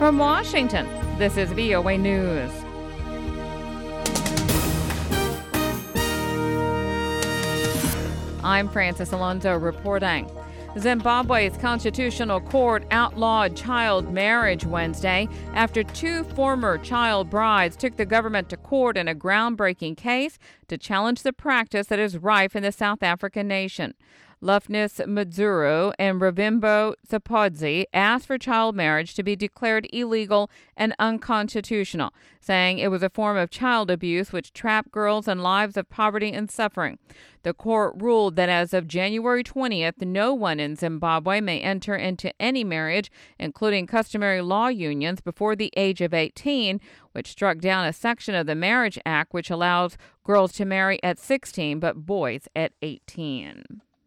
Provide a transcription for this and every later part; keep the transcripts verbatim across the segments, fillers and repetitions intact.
From Washington, this is V O A News. I'm Francis Alonso reporting. Zimbabwe's Constitutional Court outlawed child marriage Wednesday after two former child brides took the government to court in a groundbreaking case to challenge the practice that is rife in the South African nation. Lufness Madzuru and Ravimbo Sapodzi asked for child marriage to be declared illegal and unconstitutional, saying it was a form of child abuse which trapped girls in lives of poverty and suffering. The court ruled that as of January twentieth, no one in Zimbabwe may enter into any marriage, including customary law unions, before the age of eighteen, which struck down a section of the Marriage Act which allows girls to marry at sixteen but boys at eighteen.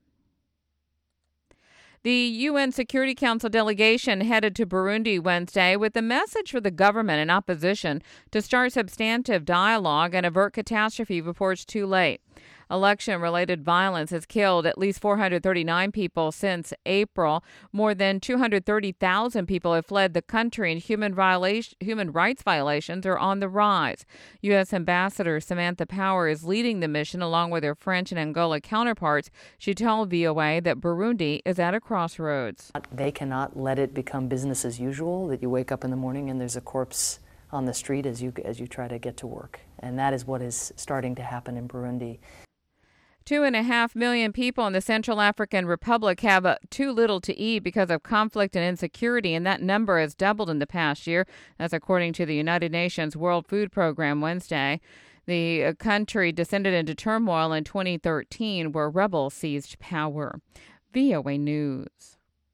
The U N Security Council delegation headed to Burundi Wednesday with a message for the government and opposition to start substantive dialogue and avert catastrophe before it's too late. Election-related violence has killed at least four hundred thirty-nine people since April. More than two hundred thirty thousand people have fled the country, and human violation, human rights violations are on the rise. U S Ambassador Samantha Power is leading the mission along with her French and Angola counterparts. She told V O A that Burundi is at a crossroads. They cannot let it become business as usual, that you wake up in the morning and there's a corpse on the street as you as you try to get to work. And that is what is starting to happen in Burundi. Two and a half million people in the Central African Republic have uh, too little to eat because of conflict and insecurity, and that number has doubled in the past year. That's according to the United Nations World Food Program Wednesday. The uh, country descended into turmoil in twenty thirteen, where rebels seized power. V O A News.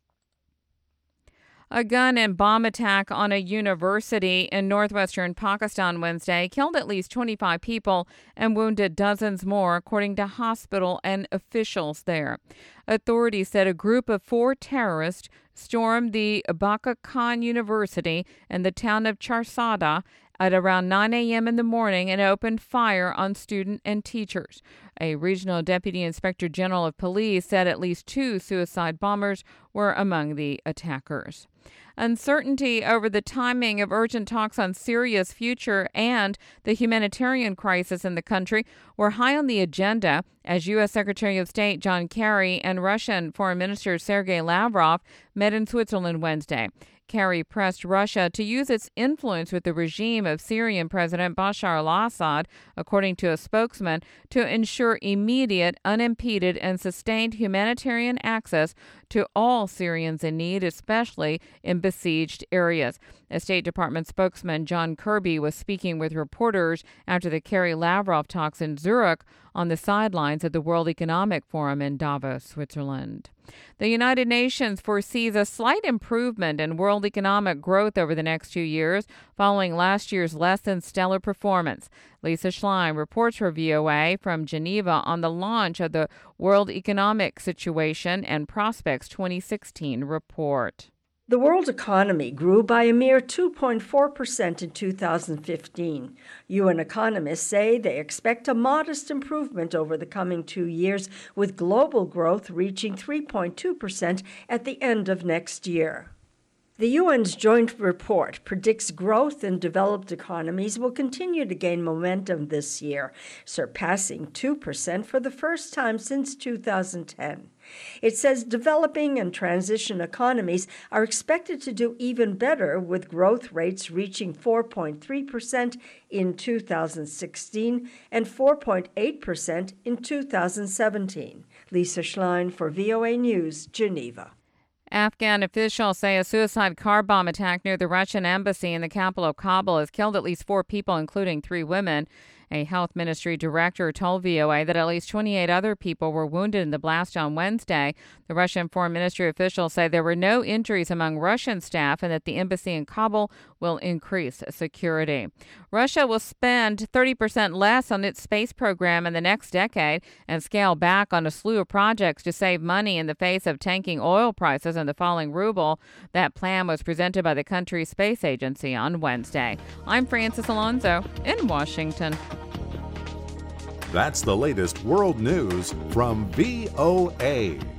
A gun and bomb attack on a university in northwestern Pakistan Wednesday killed at least twenty-five people and wounded dozens more, according to hospital and officials there. Authorities said a group of four terrorists stormed the Baka Khan University in the town of Charsada at around nine a.m. in the morning and opened fire on students and teachers. A regional deputy inspector general of police said at least two suicide bombers were among the attackers. Uncertainty over the timing of urgent talks on Syria's future and the humanitarian crisis in the country were high on the agenda as U S Secretary of State John Kerry and Russian Foreign Minister Sergei Lavrov met in Switzerland Wednesday. Kerry pressed Russia to use its influence with the regime of Syrian President Bashar al-Assad, according to a spokesman, to ensure immediate, unimpeded, and sustained humanitarian access to all Syrians in need, especially in besieged areas. A State Department spokesman, John Kirby, was speaking with reporters after the Kerry-Lavrov talks in Zurich on the sidelines of the World Economic Forum in Davos, Switzerland. The United Nations foresees a slight improvement in world economic growth over the next two years, following last year's less than stellar performance. Lisa Schlein reports for V O A from Geneva on the launch of the World Economic Situation and Prospects twenty sixteen report. The world economy grew by a mere two point four percent in two thousand fifteen. U N economists say they expect a modest improvement over the coming two years, with global growth reaching three point two percent at the end of next year. The U N's joint report predicts growth in developed economies will continue to gain momentum this year, surpassing two percent for the first time since two thousand ten. It says developing and transition economies are expected to do even better, with growth rates reaching four point three percent in two thousand sixteen and four point eight percent in two thousand seventeen. Lisa Schlein for V O A News, Geneva. Afghan officials say a suicide car bomb attack near the Russian embassy in the capital of Kabul has killed at least four people, including three women. A health ministry director told V O A that at least twenty-eight other people were wounded in the blast on Wednesday. The Russian Foreign Ministry officials say there were no injuries among Russian staff and that the embassy in Kabul will increase security. Russia will spend thirty percent less on its space program in the next decade and scale back on a slew of projects to save money in the face of tanking oil prices and the falling ruble. That plan was presented by the country's space agency on Wednesday. I'm Francis Alonso in Washington. That's the latest world news from V O A.